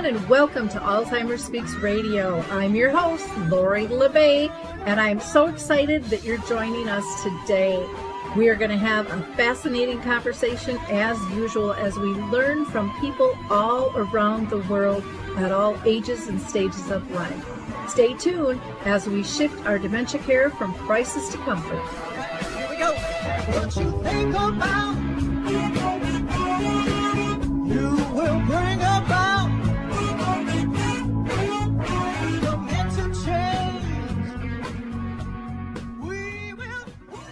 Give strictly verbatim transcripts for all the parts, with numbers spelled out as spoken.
and welcome to Alzheimer's Speaks Radio. I'm your host, Lori LeBay, and I'm so excited that you're joining us today. We are going to have a fascinating conversation as usual as we learn from people all around the world at all ages and stages of life. Stay tuned as we shift our dementia care from crisis to comfort. Here we go. What you think about, you will bring about dementia change. We will.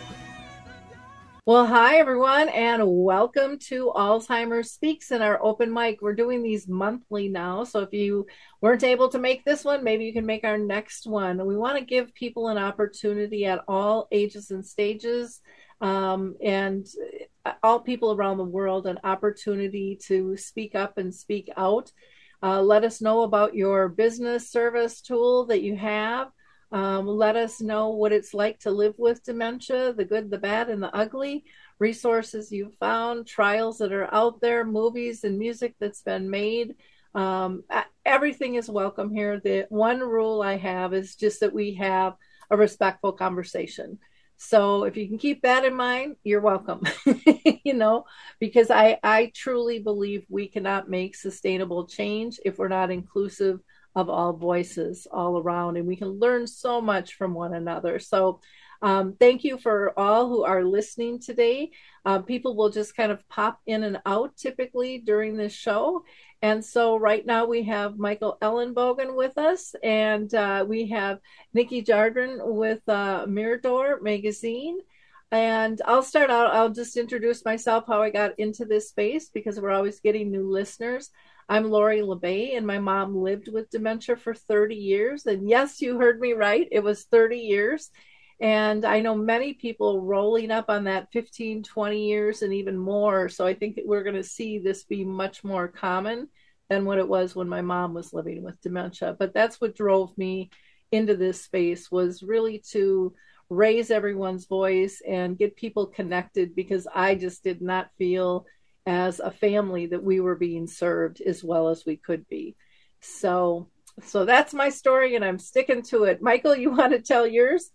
Well, hi, everyone, and welcome to Alzheimer's Speaks and our open mic. We're doing these monthly now, so if you weren't able to make this one, maybe you can make our next one. We want to give people an opportunity at all ages and stages, um, and all people around the world an opportunity to speak up and speak out. Uh, let us know about your business service tool that you have. Um, let us know what it's like to live with dementia, the good, the bad, and the ugly, resources you've found, trials that are out there, movies and music that's been made. Um, everything is welcome here. The one rule I have is just that we have a respectful conversation. So if you can keep that in mind, you're welcome, you know, because I, I truly believe we cannot make sustainable change if we're not inclusive of all voices all around, and we can learn so much from one another. So um, thank you for all who are listening today. Uh, people will just kind of pop in and out typically during this show. And so right now we have Michael Ellenbogen with us, and uh, we have Nikki Jardin with uh, Mirador Magazine. And I'll start out, I'll just introduce myself, how I got into this space, because we're always getting new listeners. I'm Lori LeBay, and my mom lived with dementia for thirty years. And yes, you heard me right. It was thirty years. And I know many people rolling up on that fifteen, twenty years and even more. So I think that we're going to see this be much more common than what it was when my mom was living with dementia. But that's what drove me into this space, was really to raise everyone's voice and get people connected, because I just did not feel as a family that we were being served as well as we could be. So, so that's my story, and I'm sticking to it. Michael, you want to tell yours?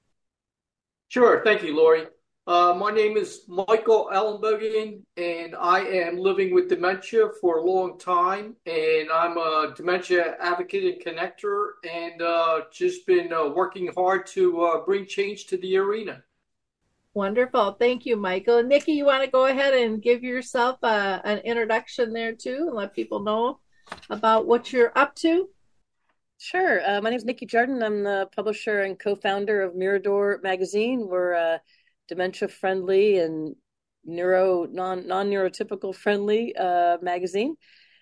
Sure. Thank you, Lori. Uh, my name is Michael Ellenbogen, and I am living with dementia for a long time. And I'm a dementia advocate and connector, and uh, just been uh, working hard to uh, bring change to the arena. Wonderful. Thank you, Michael. Nikki, you want to go ahead and give yourself uh, an introduction there too, and let people know about what you're up to? Sure. Uh, my name is Nikki Jardin. I'm the publisher and co-founder of Mirador Magazine. We're a dementia-friendly and neuro non non-neurotypical friendly uh, magazine,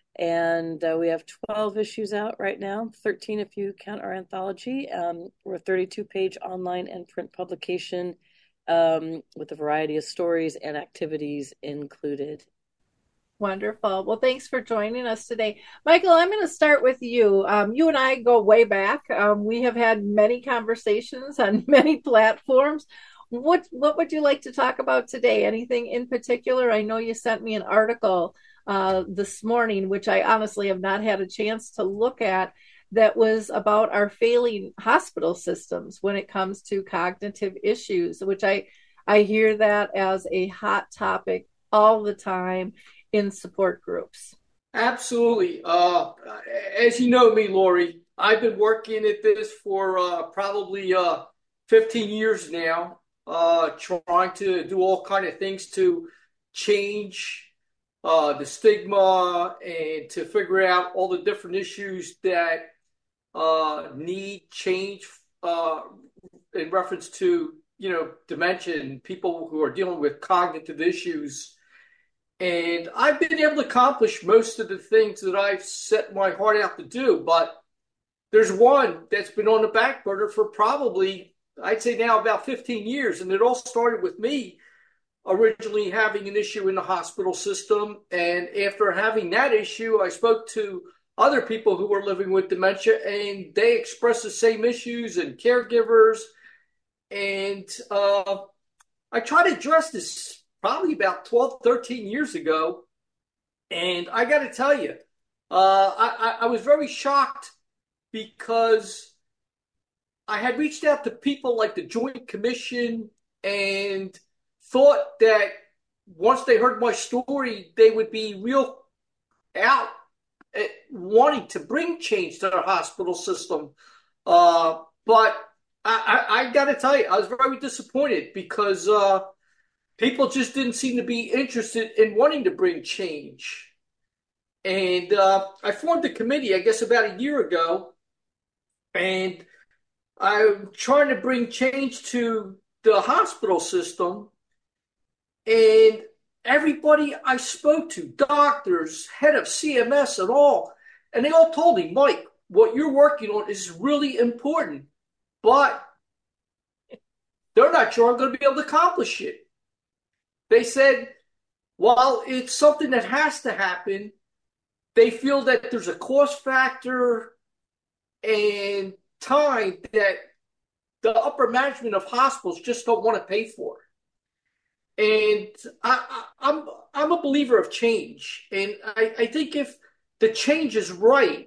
and uh, we have twelve issues out right now, thirteen if you count our anthology. Um, we're a thirty-two page online and print publication, um, with a variety of stories and activities included. Wonderful. Well, thanks for joining us today. Michael, I'm going to start with you. Um, you and I go way back. Um, we have had many conversations on many platforms. What what would you like to talk about today? Anything in particular? I know you sent me an article uh, this morning, which I honestly have not had a chance to look at, that was about our failing hospital systems when it comes to cognitive issues, which I, I hear that as a hot topic all the time in support groups. Absolutely. Uh, as you know me, Lori, I've been working at this for uh, probably uh, fifteen years now, uh, trying to do all kind of things to change uh, the stigma and to figure out all the different issues that uh, need change uh, in reference to, you know, dementia and people who are dealing with cognitive issues. And I've been able to accomplish most of the things that I've set my heart out to do. But there's one that's been on the back burner for probably, I'd say now about fifteen years. And it all started with me originally having an issue in the hospital system. And after having that issue, I spoke to other people who were living with dementia, and they expressed the same issues, and caregivers. And uh, I tried to address this probably about twelve, thirteen years ago. And I got to tell you, Uh, I, I was very shocked because I had reached out to people like the Joint Commission and thought that once they heard my story, they would be real out at wanting to bring change to our hospital system. Uh, but I, I, I got to tell you, I was very disappointed because uh, people just didn't seem to be interested in wanting to bring change. And uh, I formed a committee, I guess, about a year ago, and I'm trying to bring change to the hospital system. And everybody I spoke to, doctors, head of C M S and all, and they all told me, Mike, what you're working on is really important, but they're not sure I'm going to be able to accomplish it. They said, while it's something that has to happen, they feel that there's a cost factor and time that the upper management of hospitals just don't want to pay for. And I, I, I'm I'm a believer of change, and I, I think if the change is right,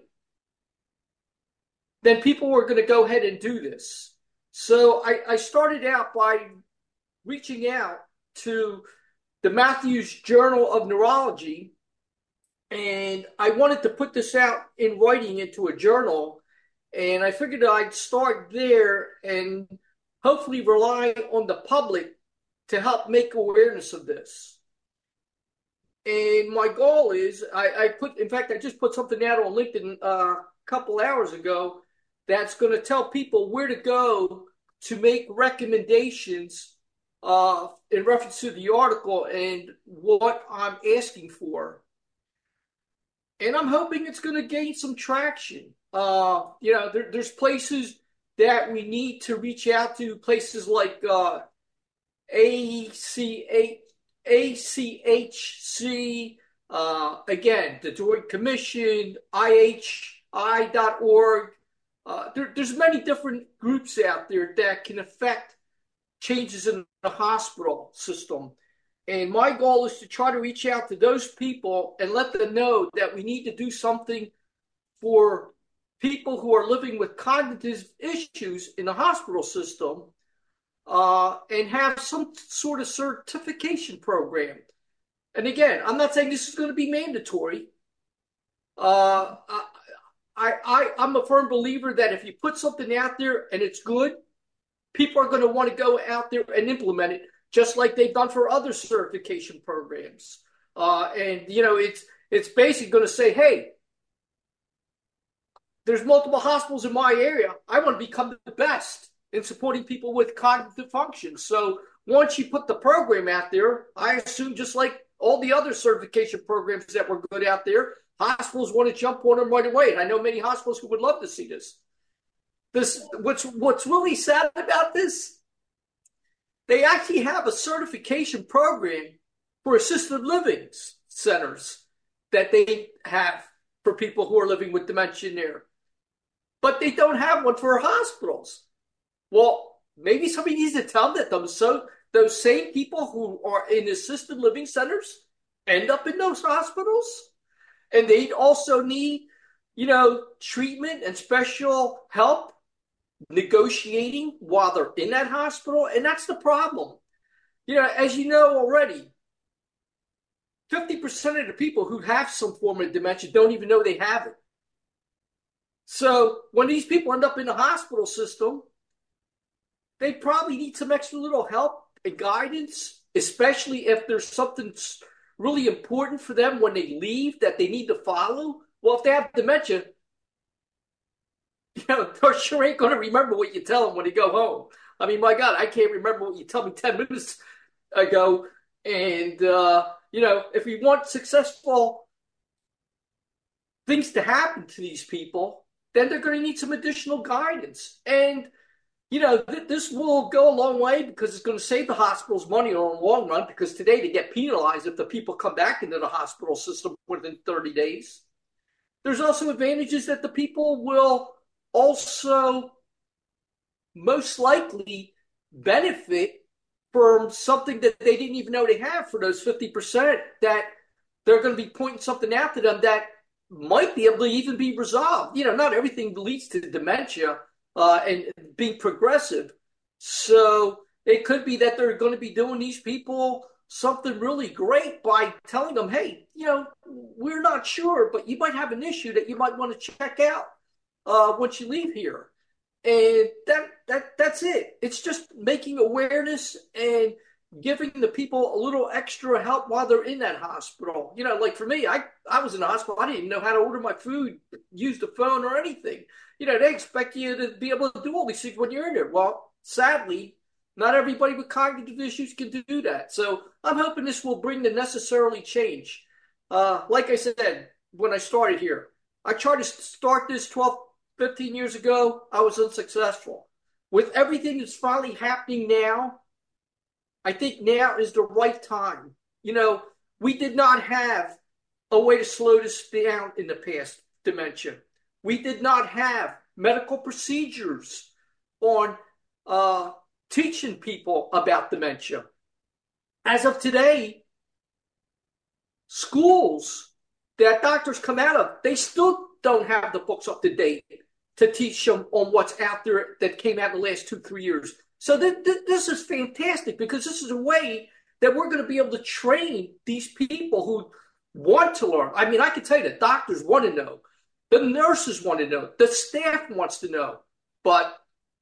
then people are going to go ahead and do this. So I, I started out by reaching out to the Matthews Journal of Neurology, and I wanted to put this out in writing into a journal, and I figured I'd start there and hopefully rely on the public to help make awareness of this. And my goal is, I, I put, in fact, I just put something out on LinkedIn uh, a couple hours ago that's going to tell people where to go to make recommendations uh, in reference to the article and what I'm asking for. And I'm hoping it's going to gain some traction. Uh, you know, there, there's places that we need to reach out to, places like uh, A C H C, uh, again, the Joint Commission, I H I dot org. Uh, there, there's many different groups out there that can affect changes in the hospital system. And my goal is to try to reach out to those people and let them know that we need to do something for people who are living with cognitive issues in the hospital system, uh, and have some sort of certification program. And again, I'm not saying this is going to be mandatory. Uh, I, I, I'm a firm believer that if you put something out there and it's good, people are going to want to go out there and implement it, just like they've done for other certification programs. Uh, and, you know, it's it's basically going to say, hey, there's multiple hospitals in my area. I want to become the best in supporting people with cognitive function. So once you put the program out there, I assume just like all the other certification programs that were good out there, hospitals want to jump on them right away. And I know many hospitals who would love to see this. This what's what's really sad about this, they actually have a certification program for assisted living centers that they have for people who are living with dementia there. But they don't have one for hospitals. Well, maybe somebody needs to tell them that so those same people who are in assisted living centers end up in those hospitals. And they also need, you know, treatment and special help negotiating while they're in that hospital. And that's the problem. You know, as you know already, fifty percent of the people who have some form of dementia don't even know they have it. So when these people end up in the hospital system, they probably need some extra little help and guidance, especially if there's something really important for them when they leave that they need to follow. Well, if they have dementia, you know, they sure ain't going to remember what you tell them when they go home. I mean, my God, I can't remember what you told me ten minutes ago. And, uh, you know, if we want successful things to happen to these people, then they're going to need some additional guidance. And, you know, th- this will go a long way because it's going to save the hospitals money in the long run, because today they get penalized if the people come back into the hospital system within thirty days. There's also advantages that the people will also most likely benefit from something that they didn't even know they have, for those fifty percent that they're going to be pointing something out to them that might be able to even be resolved. You know, not everything leads to dementia uh, and being progressive. So it could be that they're going to be doing these people something really great by telling them, hey, you know, we're not sure, but you might have an issue that you might want to check out uh, once you leave here. And that that that's it. It's just making awareness and giving the people a little extra help while they're in that hospital. You know, like for me, I, I was in the hospital. I didn't even know how to order my food, use the phone or anything. You know, they expect you to be able to do all these things when you're in there. Well, sadly, not everybody with cognitive issues can do that. So I'm hoping this will bring the necessarily change. Uh, like I said, when I started here, I tried to start this twelve, fifteen years ago. I was unsuccessful. With everything that's finally happening now, I think now is the right time. You know, we did not have a way to slow this down in the past, dementia. We did not have medical procedures on uh, teaching people about dementia. As of today, schools that doctors come out of, they still don't have the books up to date to teach them on what's out there that came out in the last two, three years. So th- th- this is fantastic because this is a way that we're going to be able to train these people who want to learn. I mean, I can tell you the doctors want to know. The nurses want to know. The staff wants to know. But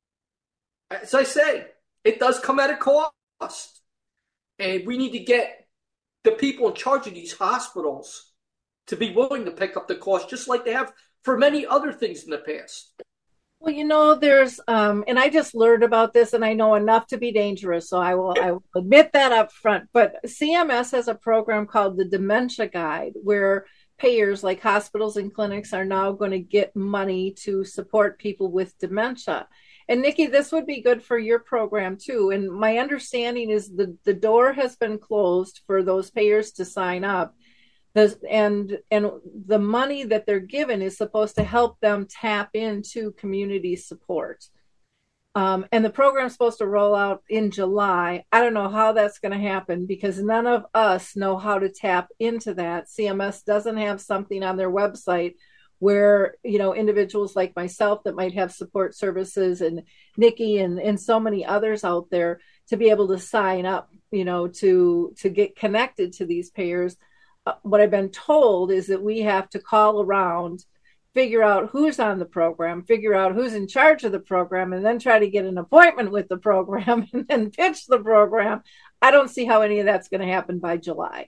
as I say, it does come at a cost. And we need to get the people in charge of these hospitals to be willing to pick up the cost, just like they have for many other things in the past. Well, you know, there's, um, and I just learned about this and I know enough to be dangerous. So I will, I will admit that up front. But C M S has a program called the Dementia Guide, where payers like hospitals and clinics are now going to get money to support people with dementia. And Nikki, this would be good for your program too. And my understanding is the, the door has been closed for those payers to sign up. The, and and the money that they're given is supposed to help them tap into community support. Um, and the program's supposed to roll out in July. I don't know how that's going to happen because none of us know how to tap into that. C M S doesn't have something on their website where, you know, individuals like myself that might have support services and Nikki and, and so many others out there to be able to sign up, you know, to to get connected to these payers. Uh, what I've been told is that we have to call around, figure out who's on the program, figure out who's in charge of the program, and then try to get an appointment with the program and then pitch the program. I don't see how any of that's going to happen by July.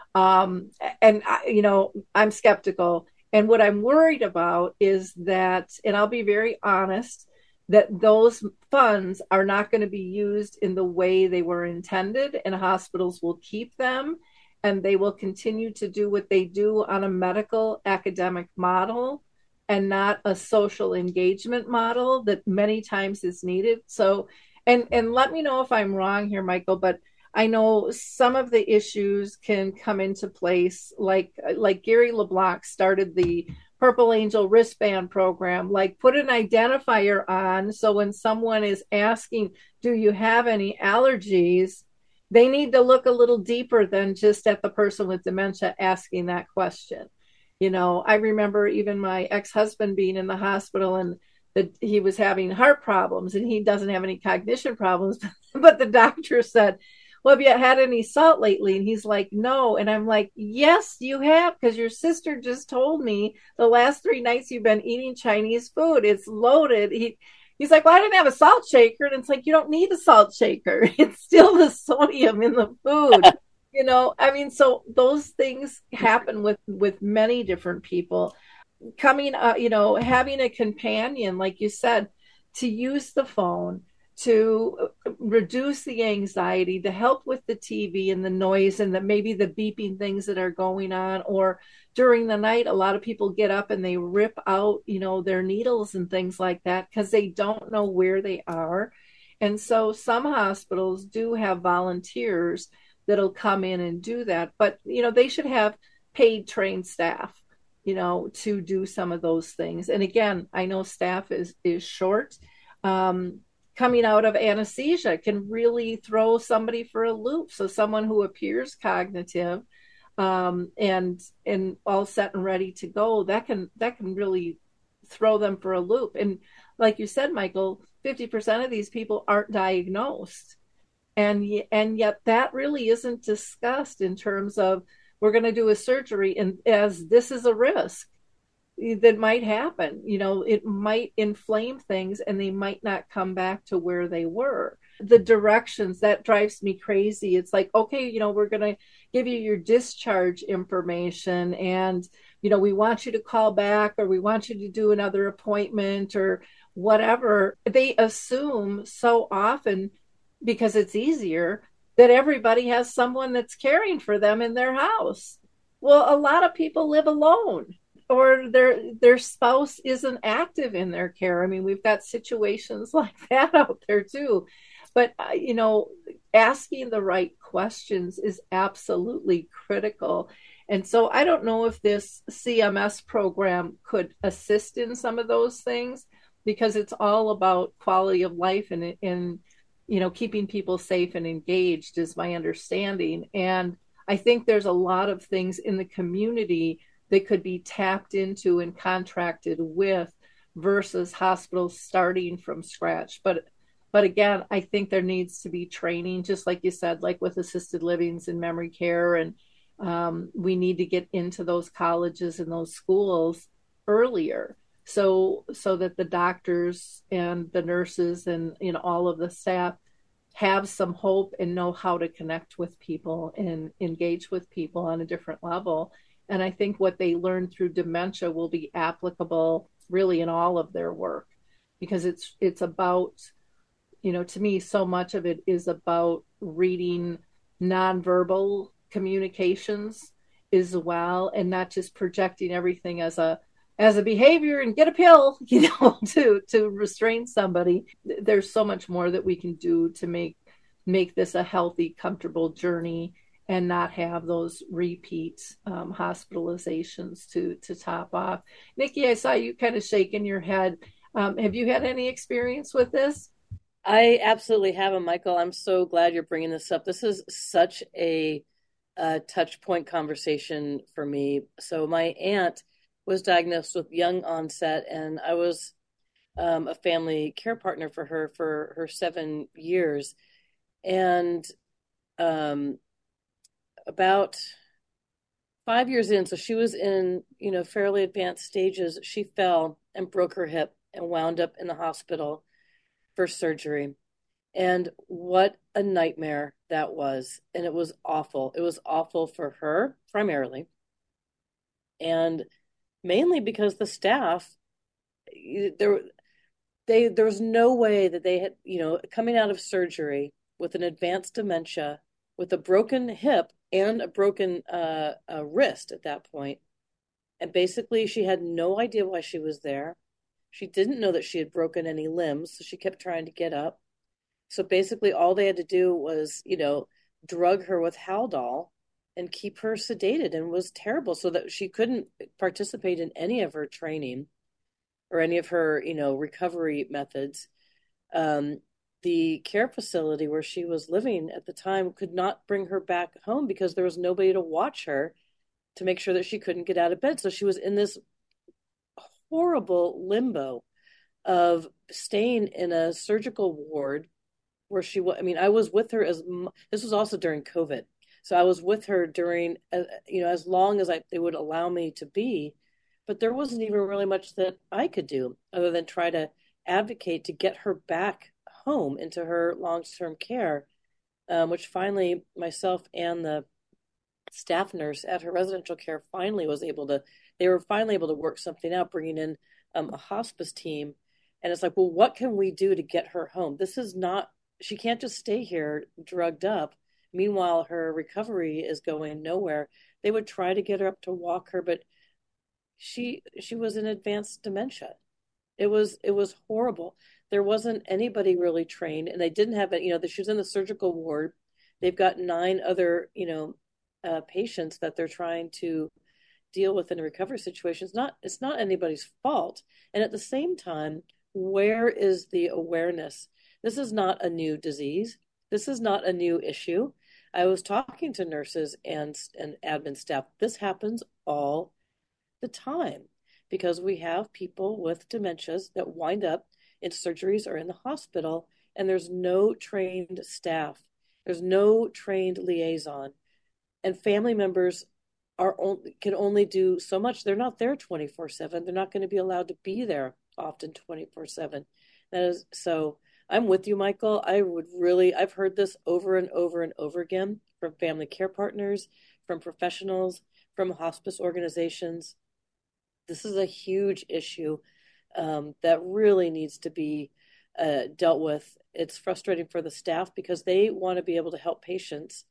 Um, and, I, you know, I'm skeptical. And what I'm worried about is that, and I'll be very honest, that those funds are not going to be used in the way they were intended, and hospitals will keep them. And they will continue to do what they do on a medical academic model and not a social engagement model that many times is needed. So, and, and let me know if I'm wrong here, Michael, but I know some of the issues can come into place, like, like Gary LeBlanc started the Purple Angel wristband program, like put an identifier on. So when someone is asking, do you have any allergies? They need to look a little deeper than just at the person with dementia asking that question. You know, I remember even my ex-husband being in the hospital and that he was having heart problems and he doesn't have any cognition problems. But the doctor said, well, have you had any salt lately? And he's like, no. And I'm like, yes, you have, because your sister just told me the last three nights you've been eating Chinese food. It's loaded. He He's like, well, I didn't have a salt shaker. And it's like, you don't need a salt shaker. It's still the sodium in the food. You know, I mean, so those things happen with, with many different people. Coming, uh, you know, having a companion, like you said, to use the phone, to reduce the anxiety, to help with the T V and the noise and the, maybe the beeping things that are going on. Or during the night, a lot of people get up and they rip out, you know, their needles and things like that because they don't know where they are. And so some hospitals do have volunteers that'll come in and do that. But, you know, they should have paid trained staff, you know, to do some of those things. And again, I know staff is, is short. Um, coming out of anesthesia can really throw somebody for a loop. So someone who appears cognitive um, and and all set and ready to go, that can that can really throw them for a loop. And like you said, Michael, fifty percent of these people aren't diagnosed, and and yet that really isn't discussed in terms of we're going to do a surgery, and as this is a risk that might happen. You know, it might inflame things and they might not come back to where they were. The directions, that drives me crazy. It's like, okay, you know, we're going to give you your discharge information, and, you know, we want you to call back, or we want you to do another appointment or whatever. They assume so often, because it's easier, that everybody has someone that's caring for them in their house. Well, a lot of people live alone, or their their spouse isn't active in their care. I mean, we've got situations like that out there too. But uh, you know, asking the right questions is absolutely critical. And so I don't know if this C M S program could assist in some of those things, because it's all about quality of life and in you know keeping people safe and engaged, is my understanding. And I think there's a lot of things in the community that could be tapped into and contracted with, versus hospitals starting from scratch. But but again, I think there needs to be training, just like you said, like with assisted livings and memory care. And um, we need to get into those colleges and those schools earlier, so so that the doctors and the nurses and you know all of the staff have some hope and know how to connect with people and engage with people on a different level. And I think what they learn through dementia will be applicable really in all of their work, because it's it's about, you know, to me, so much of it is about reading nonverbal communications as well, and not just projecting everything as a as a behavior and get a pill, you know, to to restrain somebody. There's so much more that we can do to make make this a healthy, comfortable journey, and not have those repeat um, hospitalizations to to top off. Nikki, I saw you kind of shaking your head. Um, have you had any experience with this? I absolutely haven't, Michael. I'm so glad you're bringing this up. This is such a, a touch point conversation for me. So my aunt was diagnosed with young onset, and I was um, a family care partner for her for her seven years. And um, about five years in, so she was in, you know, fairly advanced stages, she fell and broke her hip and wound up in the hospital for surgery. And what a nightmare that was. And it was awful. It was awful for her primarily, and mainly because the staff, there they there was no way that they had, you know, coming out of surgery with an advanced dementia, with a broken hip and a broken uh, a wrist at that point. And basically she had no idea why she was there. She didn't know that she had broken any limbs, so she kept trying to get up. So basically all they had to do was, you know, drug her with Haldol and keep her sedated, and was terrible, so that she couldn't participate in any of her training or any of her, you know, recovery methods. Um, the care facility where she was living at the time could not bring her back home because there was nobody to watch her to make sure that she couldn't get out of bed. So she was in this horrible limbo of staying in a surgical ward where she was. I mean, I was with her as this was also during COVID. So I was with her during, uh, you know, as long as I, they would allow me to be, but there wasn't even really much that I could do other than try to advocate to get her back home into her long-term care, um, which finally myself and the staff nurse at her residential care finally was able to, they were finally able to work something out, bringing in um, a hospice team. And it's like, well, what can we do to get her home? This is not, she can't just stay here drugged up. Meanwhile, her recovery is going nowhere. They would try to get her up to walk her, but she she was in advanced dementia. It was it was horrible. There wasn't anybody really trained, and they didn't have it. You know, she was in the surgical ward. They've got nine other, you know, uh, patients that they're trying to deal with in a recovery situation. It's not it's not anybody's fault. And at the same time, where is the awareness? This is not a new disease. This is not a new issue. I was talking to nurses and and admin staff. This happens all the time because we have people with dementias that wind up in surgeries or in the hospital, and there's no trained staff. There's no trained liaison, and family members are only, can only do so much. They're not there twenty-four seven. They're not going to be allowed to be there often twenty-four seven. That is so I'm with you, Michael. I would really, I've heard this over and over and over again from family care partners, from professionals, from hospice organizations. This is a huge issue um, that really needs to be uh, dealt with. It's frustrating for the staff because they want to be able to help patients,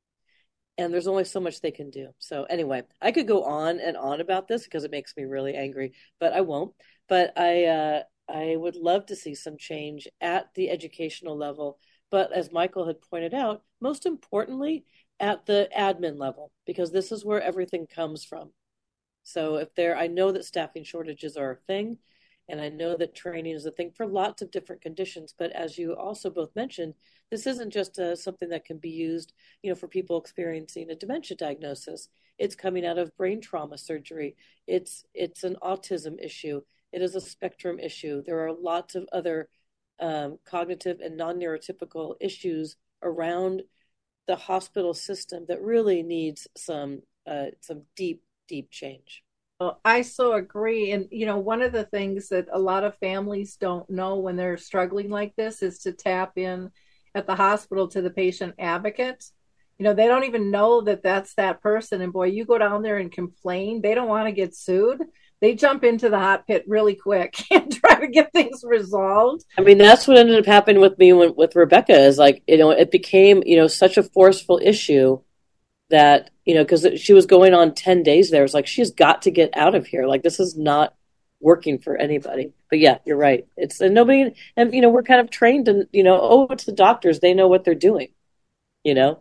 and there's only so much they can do. So anyway, I could go on and on about this because it makes me really angry, but I won't. But I, uh, I would love to see some change at the educational level. But as Michael had pointed out, most importantly, at the admin level, because this is where everything comes from. So if there, I know that staffing shortages are a thing, and I know that training is a thing for lots of different conditions. But as you also both mentioned, this isn't just uh, something that can be used, you know, for people experiencing a dementia diagnosis. It's coming out of brain trauma surgery. It's it's an autism issue. It is a spectrum issue. There are lots of other um, cognitive and non-neurotypical issues around the hospital system that really needs some uh, some deep, deep change. Well, I so agree. And, you know, one of the things that a lot of families don't know when they're struggling like this is to tap in at the hospital to the patient advocate. You know, they don't even know that that's that person. And boy, you go down there and complain, they don't want to get sued. They jump into the hot pit really quick and try to get things resolved. I mean, that's what ended up happening with me when, with Rebecca is like, you know, it became, you know, such a forceful issue that, you know, because she was going on ten days there. It's like, she's got to get out of here. Like, this is not working for anybody. But yeah, you're right. It's and nobody, and, you know, we're kind of trained to, you know, oh, it's the doctors. They know what they're doing, you know?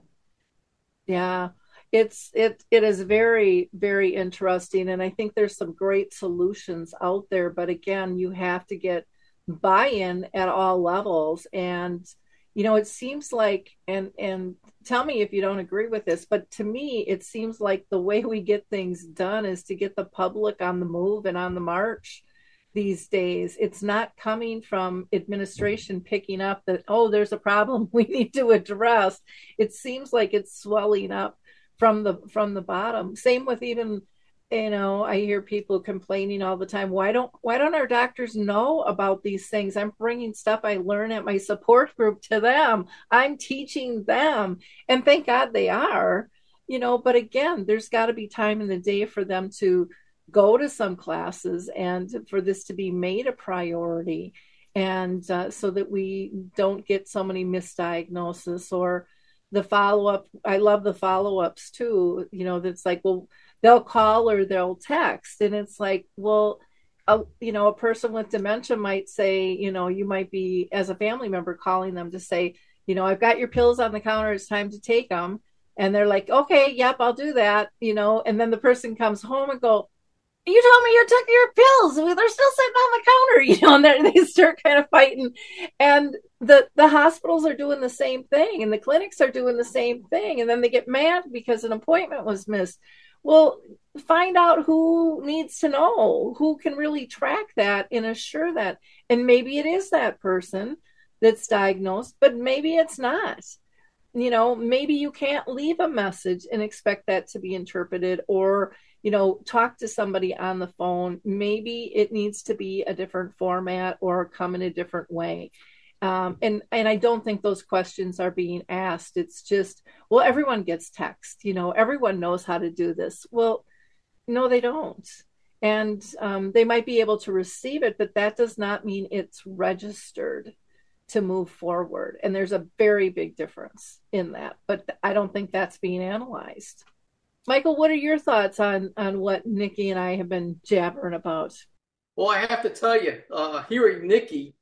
Yeah, it's, it, it is very, very interesting. And I think there's some great solutions out there. But again, you have to get buy-in at all levels. And, you know, it seems like, and, and tell me if you don't agree with this, but to me, it seems like the way we get things done is to get the public on the move and on the march these days. It's not coming from administration picking up that, oh, there's a problem we need to address. It seems like it's swelling up from the from the bottom. Same with even, you know, I hear people complaining all the time. Why don't why don't our doctors know about these things? I'm bringing stuff I learn at my support group to them. I'm teaching them, and thank God they are. You know, but again, there's got to be time in the day for them to go to some classes and for this to be made a priority, and uh, so that we don't get so many misdiagnoses or the follow-up. I love the follow-ups too. You know, that's like, well, they'll call or they'll text. And it's like, well, a, you know, a person with dementia might say, you know, you might be, as a family member, calling them to say, you know, I've got your pills on the counter. It's time to take them. And they're like, okay, yep, I'll do that. You know, and then the person comes home and go, you told me you took your pills. They're still sitting on the counter, you know, and they start kind of fighting. And the, the hospitals are doing the same thing, and the clinics are doing the same thing. And then they get mad because an appointment was missed. Well, find out who needs to know, who can really track that and assure that. And maybe it is that person that's diagnosed, but maybe it's not. You know, maybe you can't leave a message and expect that to be interpreted, or, you know, talk to somebody on the phone. Maybe it needs to be a different format or come in a different way. Um, and, and I don't think those questions are being asked. It's just, well, everyone gets text, you know, everyone knows how to do this. Well, no, they don't. And um, they might be able to receive it, but that does not mean it's registered to move forward. And there's a very big difference in that, but I don't think that's being analyzed. Michael, what are your thoughts on, on what Nikki and I have been jabbering about? Well, I have to tell you, uh, hearing Nikki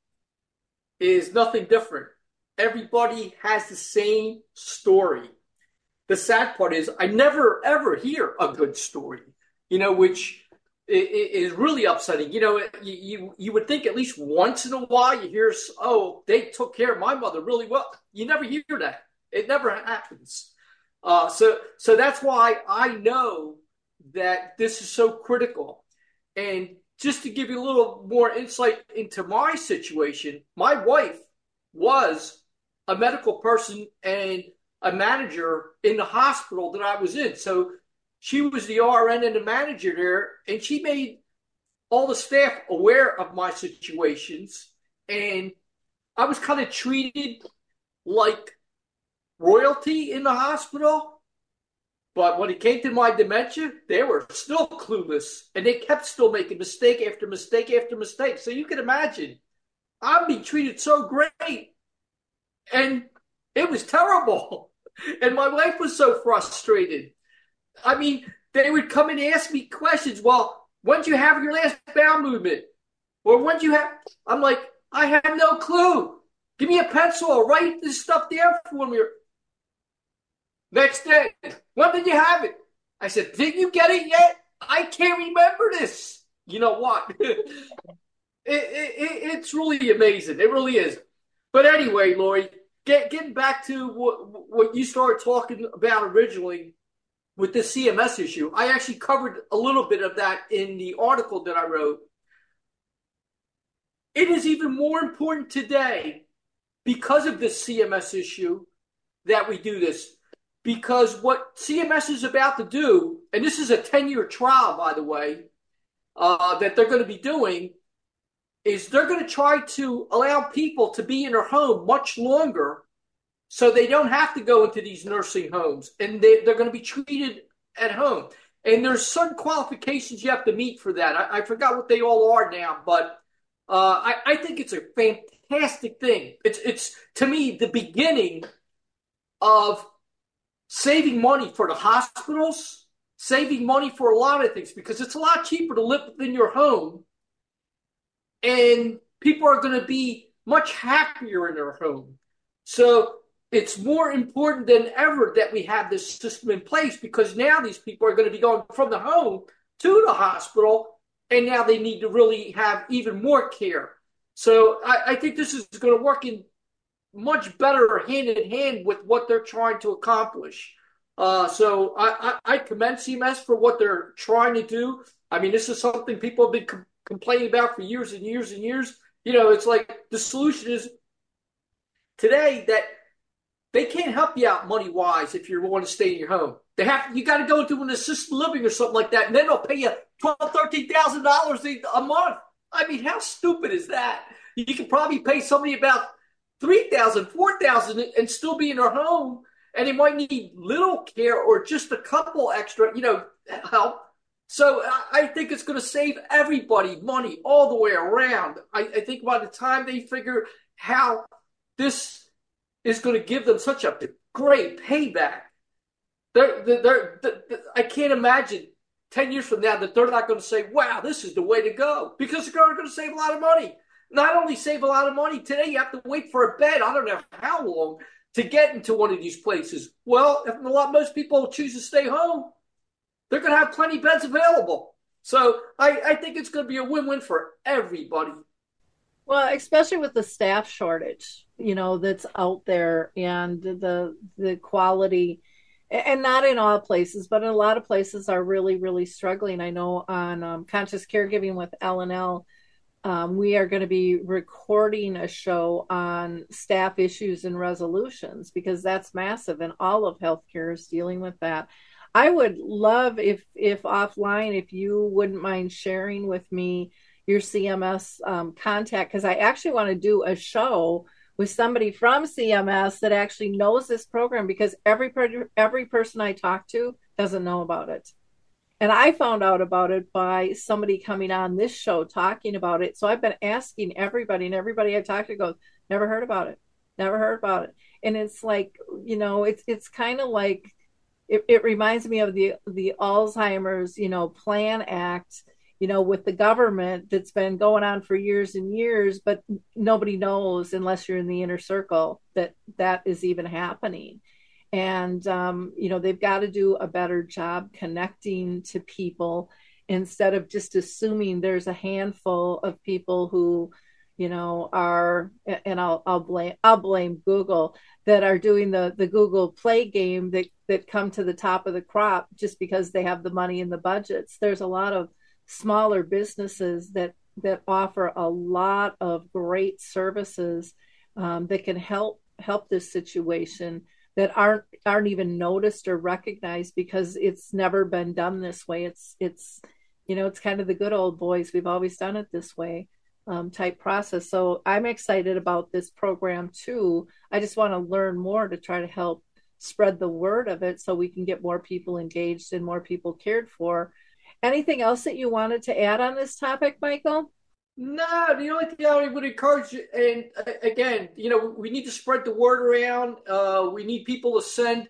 is nothing different. Everybody has the same story. The sad part is I never, ever hear a good story, you know, which is really upsetting. You know, you, you, you would think at least once in a while you hear, oh, they took care of my mother really well. You never hear that. It never happens. Uh, so, so that's why I know that this is so critical. And just to give you a little more insight into my situation, my wife was a medical person and a manager in the hospital that I was in. So she was the R N and the manager there, and she made all the staff aware of my situations. And I was kind of treated like royalty in the hospital. But when it came to my dementia, they were still clueless, and they kept still making mistake after mistake after mistake. So you can imagine, I'm being treated so great, and it was terrible. And my wife was so frustrated. I mean, they would come and ask me questions. Well, when did you have your last bowel movement? Or when did you have? I'm like, I have no clue. Give me a pencil. I'll write this stuff down for me. Next day, when did you have it? I said, did you get it yet? I can't remember this. You know what? it, it, it, it's really amazing. It really is. But anyway, Lori, get, getting back to what, what you started talking about originally with the C M S issue, I actually covered a little bit of that in the article that I wrote. It is even more important today because of this C M S issue that we do this. Because what C M S is about to do, and this is a ten-year trial, by the way, uh, that they're going to be doing, is they're going to try to allow people to be in their home much longer so they don't have to go into these nursing homes, and they, they're going to be treated at home. And there's certain qualifications you have to meet for that. I, I forgot what they all are now, but uh, I, I think it's a fantastic thing. It's, it's to me, the beginning of saving money for the hospitals, saving money for a lot of things, because it's a lot cheaper to live within your home, and people are going to be much happier in their home. So it's more important than ever that we have this system in place, because now these people are going to be going from the home to the hospital, and now they need to really have even more care. So I, I think this is going to work in much better hand in hand with what they're trying to accomplish. Uh, so I, I, I commend C M S for what they're trying to do. I mean, this is something people have been com- complaining about for years and years and years. You know, it's like the solution is today that they can't help you out money-wise if you want to stay in your home. They have you got to go into an assisted living or something like that, and then they'll pay you twelve thousand dollars, thirteen thousand dollars a month. I mean, how stupid is that? You can probably pay somebody about three thousand dollars, four thousand dollars and still be in their home, and they might need little care or just a couple extra, you know, help. So I think it's going to save everybody money all the way around. I, I think by the time they figure how this is going to give them such a great payback, they're, they're, they're, they're, I can't imagine ten years from now that they're not going to say, wow, this is the way to go, because they're going to save a lot of money. Not only save a lot of money, today you have to wait for a bed, I don't know how long, to get into one of these places. Well, if a lot, most people choose to stay home, they're going to have plenty of beds available. So I, I think it's going to be a win-win for everybody. Well, especially with the staff shortage, you know, that's out there, and the the quality, and not in all places, but in a lot of places are really, really struggling. I know on um, Conscious Caregiving with L and L, um, we are going to be recording a show on staff issues and resolutions, because that's massive, and all of healthcare is dealing with that. I would love if, if offline, if you wouldn't mind sharing with me your C M S um, contact, because I actually want to do a show with somebody from C M S that actually knows this program, because every every person I talk to doesn't know about it. And I found out about it by somebody coming on this show talking about it. So I've been asking everybody, and everybody I talk to goes, never heard about it, never heard about it. And it's like, you know, it's it's kind of like, it, it reminds me of the the Alzheimer's, you know, Plan Act, you know, with the government, that's been going on for years and years, but nobody knows, unless you're in the inner circle, that that is even happening. And, um, you know, they've got to do a better job connecting to people, instead of just assuming there's a handful of people who, you know, are, and I'll I'll blame I'll blame Google, that are doing the the Google Play game that that come to the top of the crop just because they have the money and the budgets. There's a lot of smaller businesses that that offer a lot of great services um, that can help help this situation, that aren't aren't even noticed or recognized because it's never been done this way. It's it's you know, it's kind of the good old boys. We've always done it this way, um, type process. So I'm excited about this program too. I just want to learn more to try to help spread the word of it so we can get more people engaged and more people cared for. Anything else that you wanted to add on this topic, Michael? No, the only thing I would encourage, you, and uh, again, you know, we need to spread the word around. Uh, we need people to send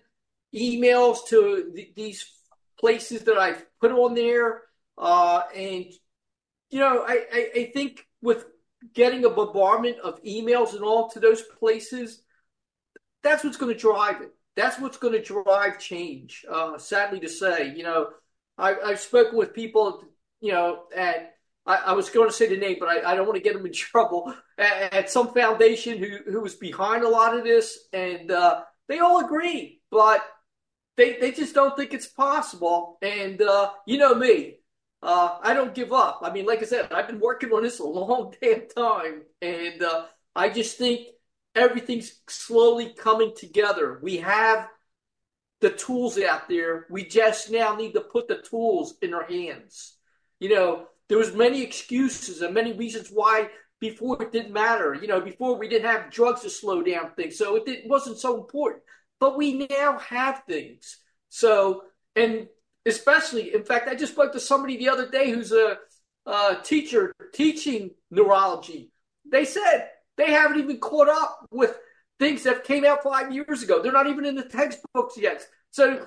emails to the, these places that I've put on there. Uh, and, you know, I, I, I think with getting a bombardment of emails and all to those places, that's what's going to drive it. That's what's going to drive change. Uh, sadly to say, you know, I, I've spoken with people, you know, at I, I was going to say the name, but I, I don't want to get them in trouble. At, at some foundation who who was behind a lot of this, and uh, they all agree, but they they just don't think it's possible. And uh, you know me, uh, I don't give up. I mean, like I said, I've been working on this a long damn time, and uh, I just think everything's slowly coming together. We have the tools out there. We just now need to put the tools in our hands. You know, there was many excuses and many reasons why before it didn't matter. You know, before we didn't have drugs to slow down things, so it didn't, wasn't so important. But we now have things. So, and especially, in fact, I just spoke to somebody the other day who's a, a teacher teaching neurology. They said they haven't even caught up with things that came out five years ago. They're not even in the textbooks yet. So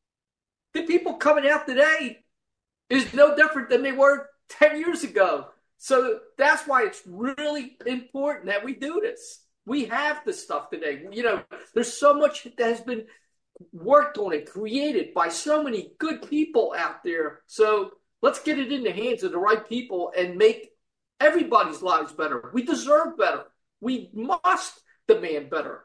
the people coming out today is no different than they were ten years ago. So that's why it's really important that we do this. We have this stuff today. You know, there's so much that has been worked on and created by so many good people out there. So let's get it in the hands of the right people and make everybody's lives better. We deserve better. We must demand better.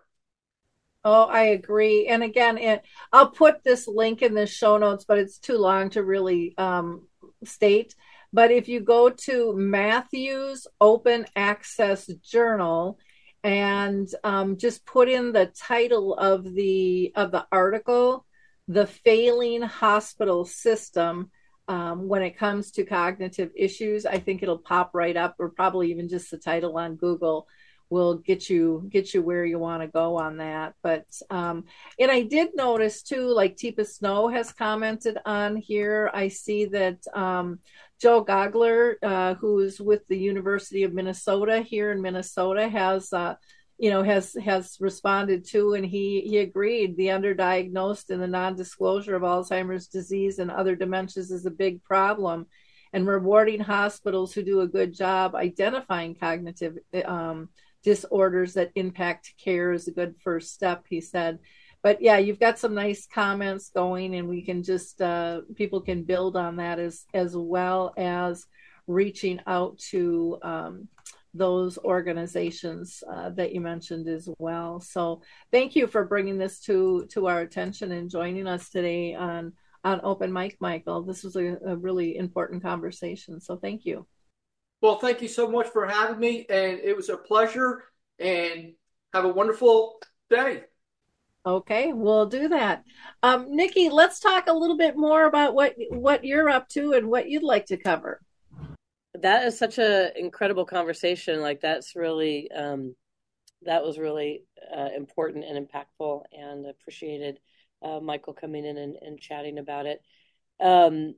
Oh, I agree. And again, it, I'll put this link in the show notes, but it's too long to really um, state. But if you go to Matthew's Open Access Journal and um, just put in the title of the of the article, "The Failing Hospital System," um, when it comes to cognitive issues, I think it'll pop right up, or probably even just the title on Google will get you get you where you want to go on that. But um, and I did notice too, like Teepa Snow has commented on here. I see that um, Joe Gogler, uh, who's with the University of Minnesota here in Minnesota, has uh, you know has has responded to, and he he agreed the underdiagnosed and the non-disclosure of Alzheimer's disease and other dementias is a big problem, and rewarding hospitals who do a good job identifying cognitive um, disorders that impact care is a good first step, he said. But yeah, you've got some nice comments going, and we can just uh, people can build on that as as well as reaching out to um, those organizations uh, that you mentioned as well. So thank you for bringing this to to our attention and joining us today on on Open Mic, Michael. This was a, a really important conversation. So thank you. Well, thank you so much for having me, and it was a pleasure, and have a wonderful day. Okay, we'll do that. Um, Nikki, let's talk a little bit more about what what you're up to and what you'd like to cover. That is such an incredible conversation. Like that's really, um, that was really uh, important and impactful, and appreciated uh, Michael coming in and, and chatting about it. Um,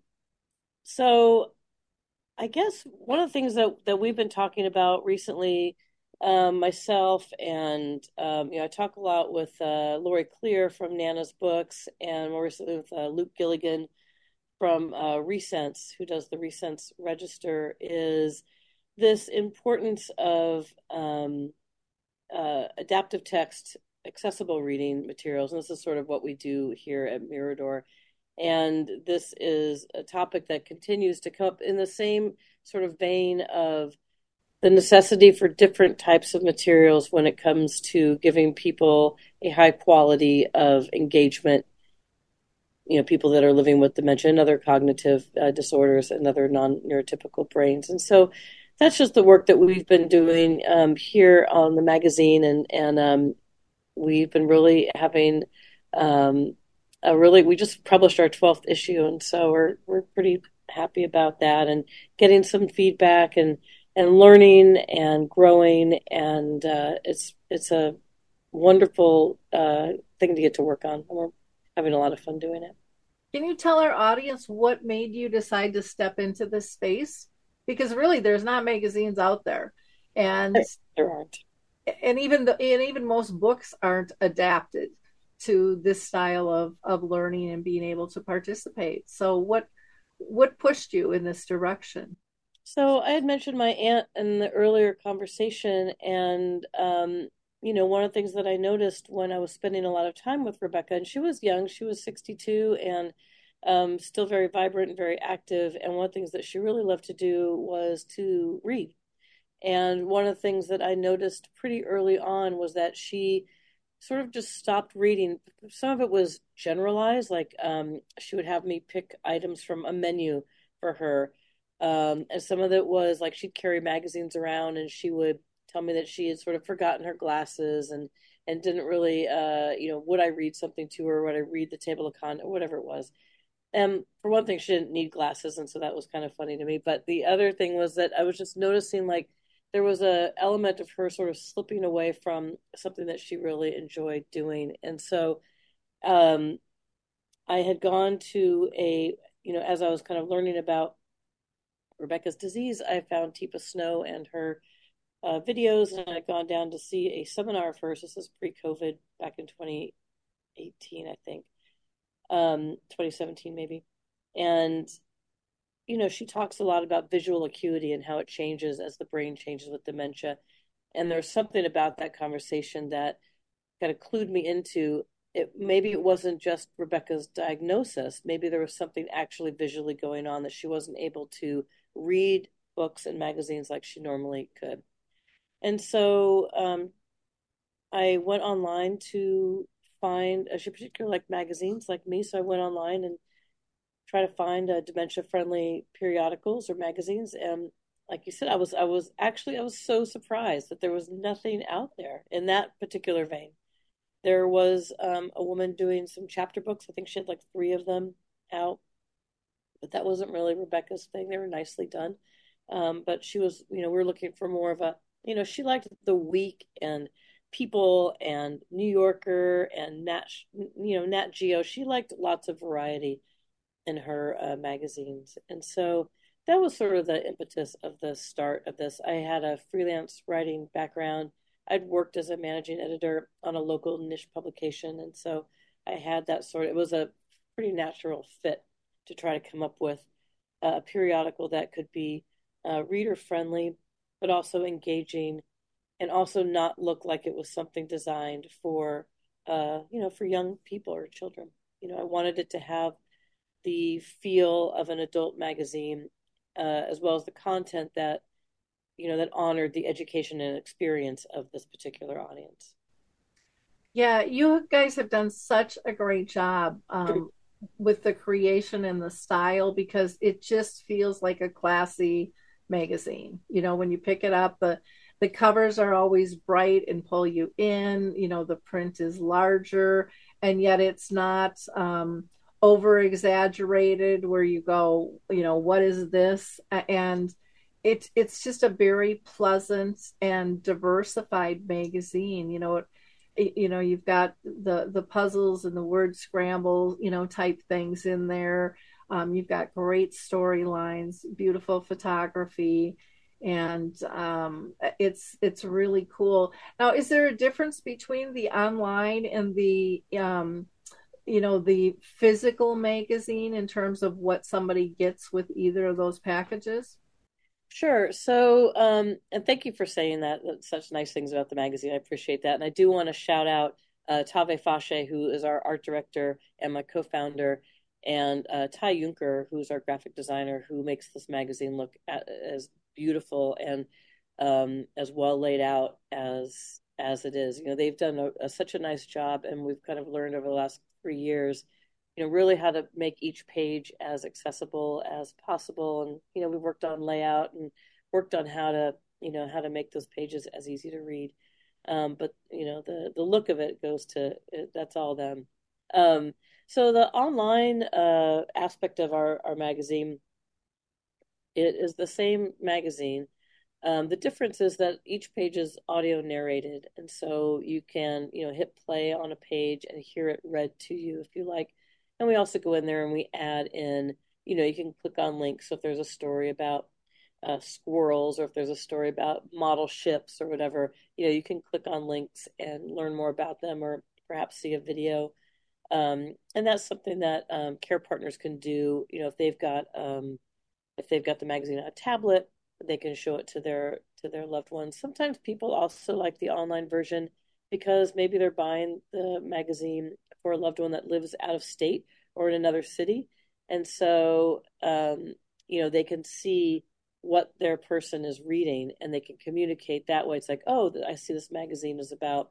so I guess one of the things that, that we've been talking about recently, um, myself and, um, you know, I talk a lot with uh, Lori Clear from Nana's Books, and more recently with uh, Luke Gilligan from uh, Resense, who does the Resense Register, is this importance of um, uh, adaptive text, accessible reading materials. And this is sort of what we do here at Mirador. And this is a topic that continues to come up in the same sort of vein of the necessity for different types of materials when it comes to giving people a high quality of engagement, you know, people that are living with dementia and other cognitive uh, disorders and other non-neurotypical brains. And so that's just the work that we've been doing um, here on the magazine, and and um, we've been really having um, a really we just published our twelfth issue, and so we're we're pretty happy about that, and getting some feedback and and learning and growing, and uh, it's it's a wonderful uh, thing to get to work on. We're having a lot of fun doing it. Can you tell our audience what made you decide to step into this space? Because really, there's not magazines out there, and There aren't. and even the and even most books aren't adapted to this style of of learning and being able to participate. So what what pushed you in this direction? So I had mentioned my aunt in the earlier conversation, and um, you know, one of the things that I noticed when I was spending a lot of time with Rebecca, and she was young, she was sixty-two, and um, still very vibrant and very active. And one of the things that she really loved to do was to read. And one of the things that I noticed pretty early on was that she sort of just stopped reading. Some of it was generalized, like um, she would have me pick items from a menu for her. Um, and some of it was like she'd carry magazines around, and she would tell me that she had sort of forgotten her glasses, and and didn't really, uh, you know, would I read something to her? Would I read the table of contents, whatever it was? And for one thing, she didn't need glasses, and so that was kind of funny to me. But the other thing was that I was just noticing like there was a element of her sort of slipping away from something that she really enjoyed doing. And so um, I had gone to a, you know, as I was kind of learning about Rebecca's disease, I found Teepa Snow and her uh, videos, and I'd gone down to see a seminar of hers. This is pre-COVID, back in twenty eighteen, I think, um, twenty seventeen maybe. And you know, she talks a lot about visual acuity and how it changes as the brain changes with dementia. And there's something about that conversation that kind of clued me into it. Maybe it wasn't just Rebecca's diagnosis. Maybe there was something actually visually going on, that she wasn't able to read books and magazines like she normally could. And so um, I went online to find, uh, she particularly liked magazines like me. So I went online and try to find uh, dementia-friendly periodicals or magazines. And like you said, I was I was actually I was so surprised that there was nothing out there in that particular vein. There was um, a woman doing some chapter books. I think she had like three of them out, but that wasn't really Rebecca's thing. They were nicely done, um, but she was, you know, we were looking for more of a, you know, she liked The Week and People and New Yorker and Nat, you know, Nat Geo. She liked lots of variety in her uh, magazines. And so that was sort of the impetus of the start of this. I had a freelance writing background. I'd worked as a managing editor on a local niche publication. And so I had that sort of, it was a pretty natural fit to try to come up with a periodical that could be uh, reader friendly, but also engaging, and also not look like it was something designed for, uh, you know, for young people or children. You know, I wanted it to have the feel of an adult magazine, uh, as well as the content that, you know, that honored the education and experience of this particular audience. Yeah, you guys have done such a great job um, with the creation and the style, because it just feels like a classy magazine. You know, when you pick it up, the the covers are always bright and pull you in. You know, the print is larger, and yet it's not um, over exaggerated where you go, you know, what is this? And it, it's just a very pleasant and diversified magazine. You know, it, you know, you've got the the puzzles and the word scramble, you know, type things in there. Um, you've got great storylines, beautiful photography, and um, it's it's really cool. Now, is there a difference between the online and the um, you know, the physical magazine in terms of what somebody gets with either of those packages? Sure. So, um, and thank you for saying that. That's such nice things about the magazine. I appreciate that. And I do want to shout out uh, Tave Fashe, who is our art director and my co-founder, and uh, Ty Juncker, who's our graphic designer, who makes this magazine look at, as beautiful. And um, as well laid out as as it is. You know, they've done a, a, such a nice job, and we've kind of learned over the last three years, you know, really how to make each page as accessible as possible. And you know, we worked on layout and worked on how to, you know, how to make those pages as easy to read. Um, but you know, the the look of it goes to that's all them. Um, so the online uh, aspect of our our magazine, it is the same magazine. Um, the difference is that each page is audio narrated, and so you can, you know, hit play on a page and hear it read to you if you like. And we also go in there and we add in, you know, you can click on links. So if there's a story about uh, squirrels, or if there's a story about model ships or whatever, you know, you can click on links and learn more about them, or perhaps see a video. Um, and that's something that um, care partners can do. You know, if they've got um, if they've got the magazine on a tablet, they can show it to their to their loved ones. Sometimes people also like the online version because maybe they're buying the magazine for a loved one that lives out of state or in another city, and so um, you know, they can see what their person is reading and they can communicate that way. It's like, oh, I see this magazine is about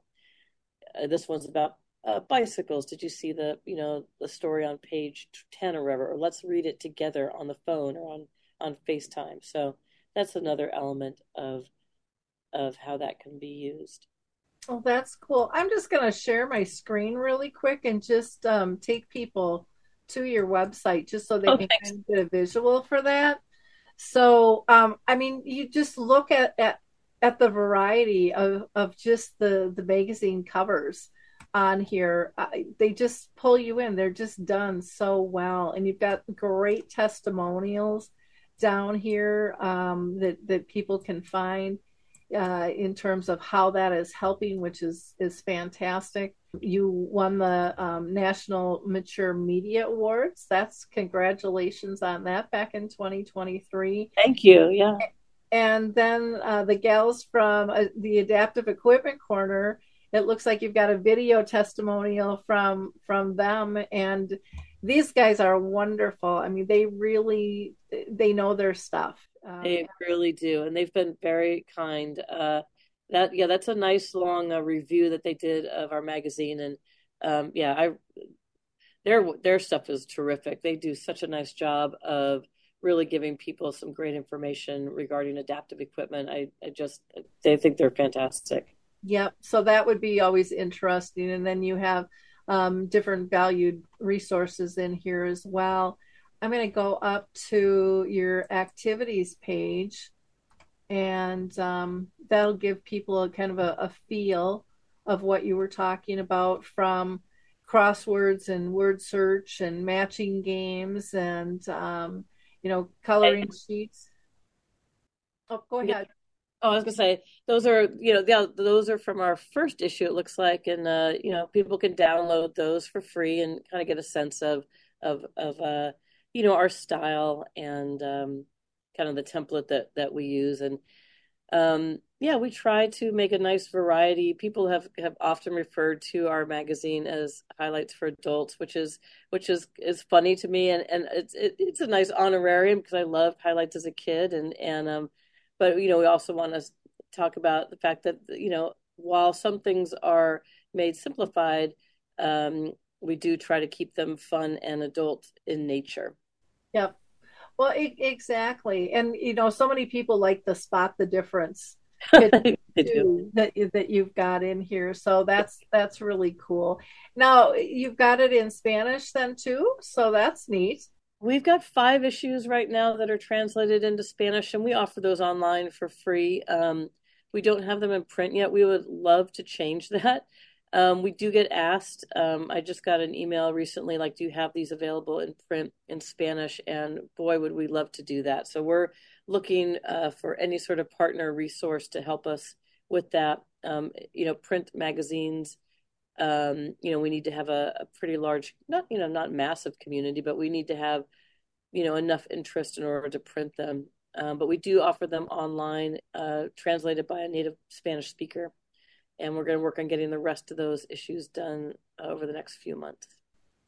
uh, this one's about uh, bicycles. Did you see the, you know, the story on page ten or whatever? Or let's read it together on the phone or on on FaceTime. So that's another element of of how that can be used. Oh, that's cool. I'm just going to share my screen really quick and just um, take people to your website just so they Oh, can thanks. kind of get a visual for that. So, um, I mean, you just look at, at at the variety of of just the the magazine covers on here. Uh, they just pull you in. They're just done so well, and you've got great testimonials down here um, that that people can find uh, in terms of how that is helping, which is is fantastic. You won the um, National Mature Media Awards. That's congratulations on that back in twenty twenty-three. Thank you. Yeah. And then uh, the gals from uh, the Adaptive Equipment Corner, it looks like you've got a video testimonial from from them, and these guys are wonderful. I mean, they really they know their stuff. Um, They really do, and they've been very kind. Uh, that yeah, that's a nice long uh, review that they did of our magazine, and um, yeah, I their their stuff is terrific. They do such a nice job of really giving people some great information regarding adaptive equipment. I, I just they think they're fantastic. Yep. So that would be always interesting. And then you have um, different valued resources in here as well. I'm going to go up to your activities page, and um, that'll give people a kind of a, a feel of what you were talking about, from crosswords and word search and matching games and, um, you know, coloring sheets. Oh, go Yeah. ahead. Oh, I was gonna say those are, you know, yeah, those are from our first issue, it looks like, and uh, you know, people can download those for free and kind of get a sense of of of uh, you know, our style and um, kind of the template that that we use. And um, yeah, we try to make a nice variety. People have have often referred to our magazine as highlights for adults, which is which is is funny to me, and and it's it, it's a nice honorarium because I loved highlights as a kid, and and um, but you know, we also want to talk about the fact that, you know, while some things are made simplified, um, we do try to keep them fun and adult in nature. Yep. Well, e- exactly. And you know, so many people like to spot the difference picture They do. too that that you've got in here. So that's that's really cool. Now, you've got it in Spanish then too, so that's neat. We've got five issues right now that are translated into Spanish, and we offer those online for free. Um, we don't have them in print yet. We would love to change that. Um, we do get asked. Um, I just got an email recently, like, do you have these available in print in Spanish? And boy, would we love to do that. So we're looking uh, for any sort of partner resource to help us with that. Um, you know, print magazines, um, you know, we need to have a, a pretty large, not, you know, not massive community, but we need to have, you know, enough interest in order to print them. Um, but we do offer them online, uh, translated by a native Spanish speaker. And we're going to work on getting the rest of those issues done uh, over the next few months.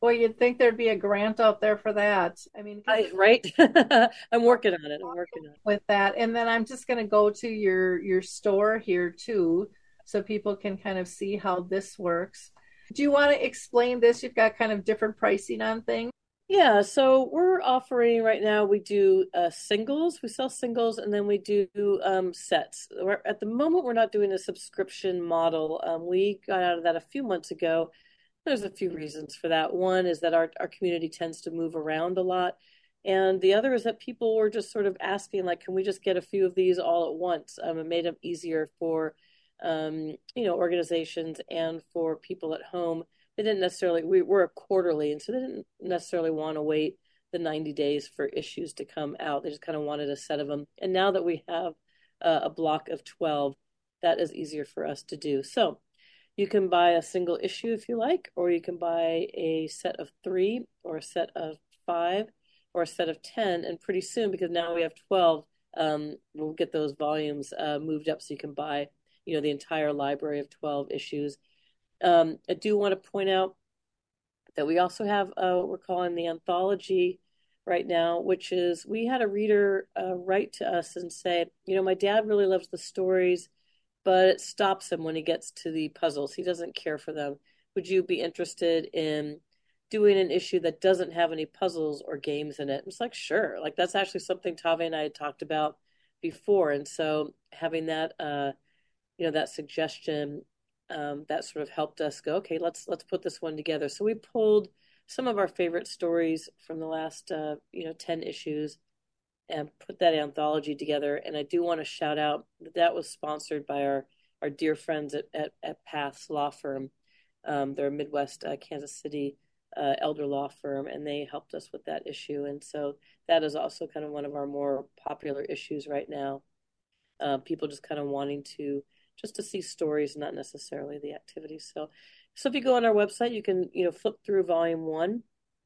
Boy, you'd think there'd be a grant out there for that. I mean, because I, right? I'm working on it. I'm working on it. with that, and then I'm just going to go to your your store here too, so people can kind of see how this works. Do you want to explain this? You've got kind of different pricing on things. Yeah, so we're offering right now, we do uh, singles, we sell singles, and then we do um, sets. We're, at the moment, we're not doing a subscription model. Um, we got out of that a few months ago. There's a few reasons for that. One is that our, our community tends to move around a lot. And the other is that people were just sort of asking, like, can we just get a few of these all at once? Um, it made it easier for, um, you know, organizations and for people at home. They didn't necessarily, we were a quarterly, and so they didn't necessarily want to wait the ninety days for issues to come out. They just kind of wanted a set of them. And now that we have uh, a block of twelve, that is easier for us to do. So you can buy a single issue if you like, or you can buy a set of three, or a set of five, or a set of ten. And pretty soon, because now we have twelve, um, we'll get those volumes uh, moved up so you can buy, you know, the entire library of twelve issues. Um, I do want to point out that we also have uh, what we're calling the anthology right now, which is we had a reader uh, write to us and say, you know, my dad really loves the stories, but it stops him when he gets to the puzzles. He doesn't care for them. Would you be interested in doing an issue that doesn't have any puzzles or games in it? It's like, sure. Like that's actually something Tave and I had talked about before. And so having that, uh, you know, that suggestion, um, that sort of helped us go, okay, let's let's put this one together. So we pulled some of our favorite stories from the last, uh, you know, ten issues and put that anthology together. And I do want to shout out that that was sponsored by our our dear friends at at, at Paths Law Firm. Um, they're a Midwest uh, Kansas City uh, elder law firm, and they helped us with that issue. And so that is also kind of one of our more popular issues right now. Uh, people just kind of wanting to just to see stories, not necessarily the activities. So, so if you go on our website, you can you know flip through volume one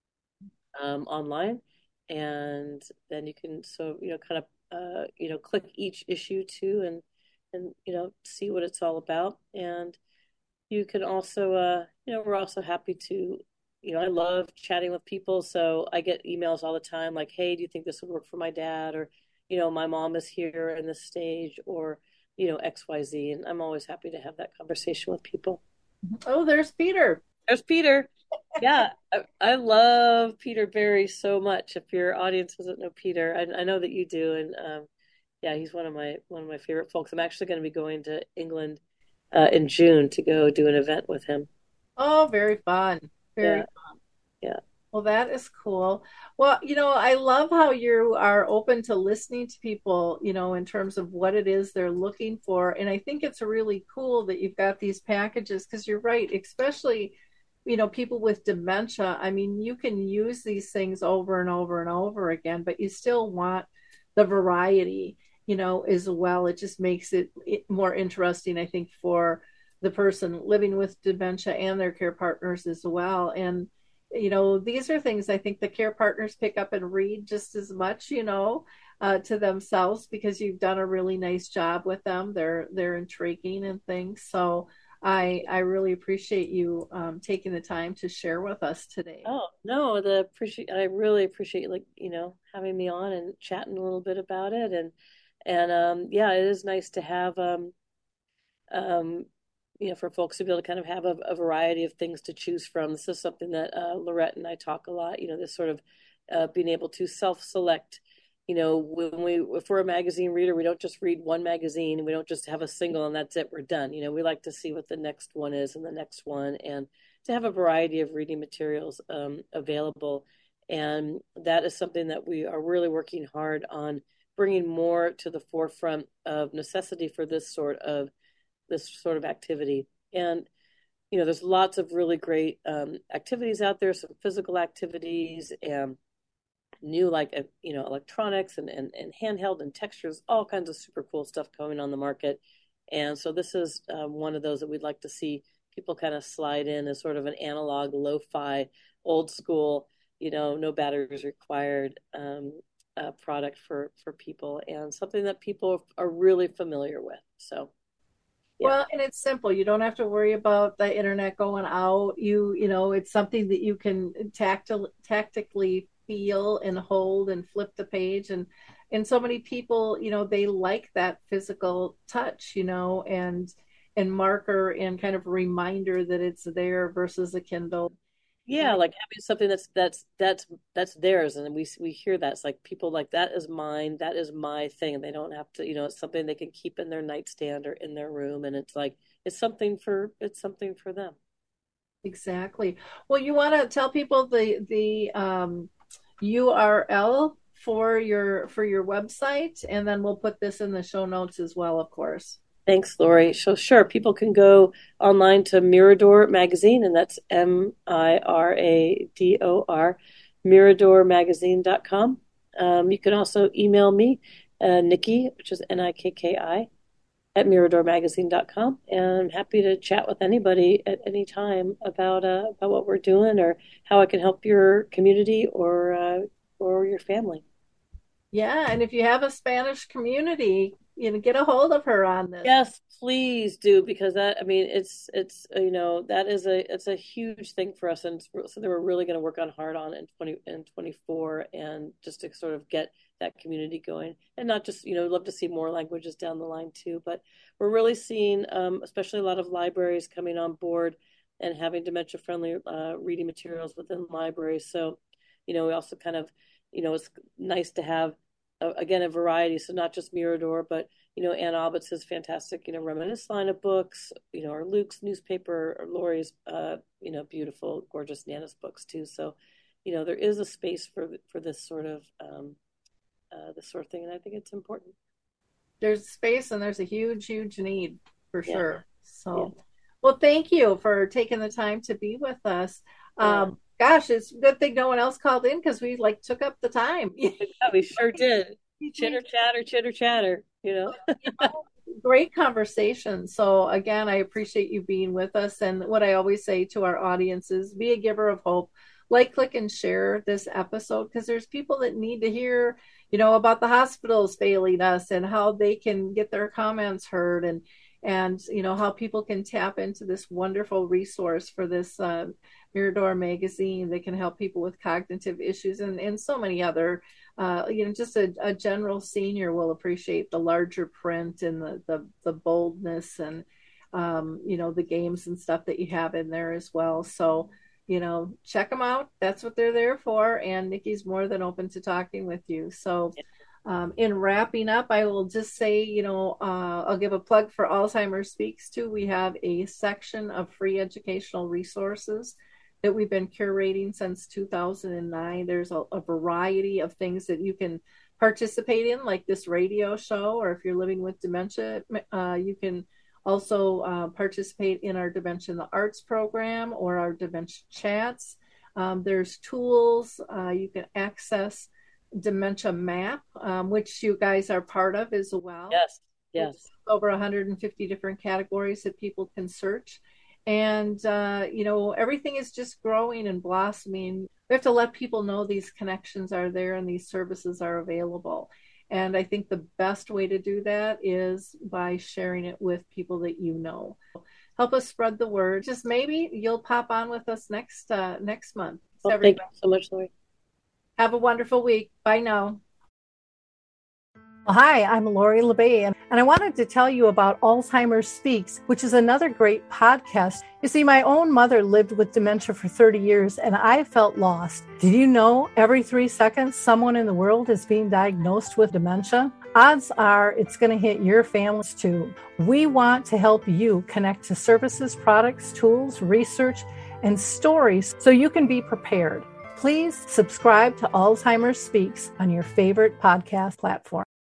um, online, and then you can so you know kind of uh, you know click each issue too, and and you know see what it's all about. And you can also uh, you know we're also happy to you know I love chatting with people, so I get emails all the time like, hey, do you think this would work for my dad? Or you know my mom is here in this stage, or you know X Y Z, and I'm always happy to have that conversation with people. Oh, there's Peter. There's Peter. Yeah, I, I love Peter Berry so much. If your audience doesn't know Peter, I, I know that you do, and um, yeah, he's one of my one of my favorite folks. I'm actually going to be going to England uh, in June to go do an event with him. Oh, very fun. Very Yeah, yeah. well, that is cool. Well, you know, I love how you are open to listening to people, you know, in terms of what it is they're looking for. And I think it's really cool that you've got these packages because you're right, especially, you know, people with dementia. I mean, you can use these things over and over and over again, but you still want the variety, you know, as well. It just makes it, it more interesting, I think, for the person living with dementia and their care partners as well. And you know, these are things I think the care partners pick up and read just as much, you know, uh, to themselves because you've done a really nice job with them. They're they're intriguing and things. So I I really appreciate you um, taking the time to share with us today. Oh no, the appreciate I really appreciate like you know having me on and chatting a little bit about it, and and um, yeah, it is nice to have um, um, you know, for folks to be able to kind of have a, a variety of things to choose from. This is something that uh, Lorette and I talk a lot, you know, this sort of uh, being able to self-select, you know, when we, if we're a magazine reader, we don't just read one magazine and we don't just have a single and that's it, we're done. You know, we like to see what the next one is and the next one, and to have a variety of reading materials um, available. And that is something that we are really working hard on bringing more to the forefront of necessity for this sort of this sort of activity. And you know, there's lots of really great um, activities out there, some physical activities and new like uh, you know electronics and, and and handheld and textures, all kinds of super cool stuff coming on the market. And so this is um, one of those that we'd like to see people kind of slide in as sort of an analog, lo-fi, old school, you know, no batteries required um, uh, product for for people, and something that people are really familiar with. So Yeah. Well, and it's simple. You don't have to worry about the internet going out. You, you know, it's something that you can tactil, tactically feel and hold and flip the page. And, and so many people, you know, they like that physical touch, you know, and, and marker and kind of reminder that it's there versus a Kindle. Yeah, like having something that's that's that's that's theirs, and we we hear that it's like people like that is mine, that is my thing, and they don't have to, you know, it's something they can keep in their nightstand or in their room, and it's like it's something for it's something for them. Exactly. Well, you want to tell people the the um, U R L for your for your website, and then we'll put this in the show notes as well, of course. Thanks, Lori. So sure, people can go online to Mirador Magazine, and that's M I R A D O R, mirador magazine dot com. Um, you can also email me, uh, Nikki, which is N I K K I, at mirador magazine dot com, and I'm happy to chat with anybody at any time about uh, about what we're doing or how I can help your community or uh, or your family. Yeah, and if you have a Spanish community, you know, get a hold of her on this. Yes, please do because that I mean it's it's uh, you know that is a it's a huge thing for us and it's something we're really going to work on hard on in twenty and twenty-four and just to sort of get that community going and not just you know love to see more languages down the line too but we're really seeing um, especially a lot of libraries coming on board and having dementia friendly uh, reading materials within libraries so you know we also kind of you know it's nice to have uh, again a variety so not just Mirador but you know Ann Albert's fantastic you know reminisce line of books you know or Luke's newspaper or Lori's uh you know beautiful gorgeous Nana's books too so you know there is a space for for this sort of um uh this sort of thing and I think it's important. There's space and there's a huge huge need for Yeah. sure. So Yeah. well, thank you for taking the time to be with us. Yeah. Um gosh, it's a good thing no one else called in because we like took up the time. Yeah, we sure did. Chitter chatter, chitter chatter, you know. Great conversation. So again, I appreciate you being with us. And what I always say to our audience is be a giver of hope. Like, click, and share this episode because there's people that need to hear, you know, about the hospitals failing us and how they can get their comments heard and and you know how people can tap into this wonderful resource for this uh, Mirador magazine that can help people with cognitive issues and, and so many other uh, you know, just a, a general senior will appreciate the larger print and the the, the boldness and um, you know the games and stuff that you have in there as well. So you know, check them out. That's what they're there for. And Nikki's more than open to talking with you. So um, in wrapping up, I will just say, you know, uh, I'll give a plug for Alzheimer's Speaks too. We have a section of free educational resources that we've been curating since two thousand nine. There's a, a variety of things that you can participate in, like this radio show, or if you're living with dementia, uh, you can also uh, participate in our Dementia in the Arts program or our dementia chats. Um, there's tools. Uh, you can access Dementia Map, um, which you guys are part of as well. Yes, yes. Over one hundred fifty different categories that people can search. And, uh, you know, everything is just growing and blossoming. We have to let people know these connections are there and these services are available. And I think the best way to do that is by sharing it with people that you know. Help us spread the word. Just maybe you'll pop on with us next uh, next month. Well, thank you so much, Lori. Have a wonderful week. Bye now. Well, hi, I'm Lori La Bey, and I wanted to tell you about Alzheimer's Speaks, which is another great podcast. You see, my own mother lived with dementia for thirty years, and I felt lost. Did you know every three seconds someone in the world is being diagnosed with dementia? Odds are it's going to hit your families too. We want to help you connect to services, products, tools, research, and stories so you can be prepared. Please subscribe to Alzheimer's Speaks on your favorite podcast platform.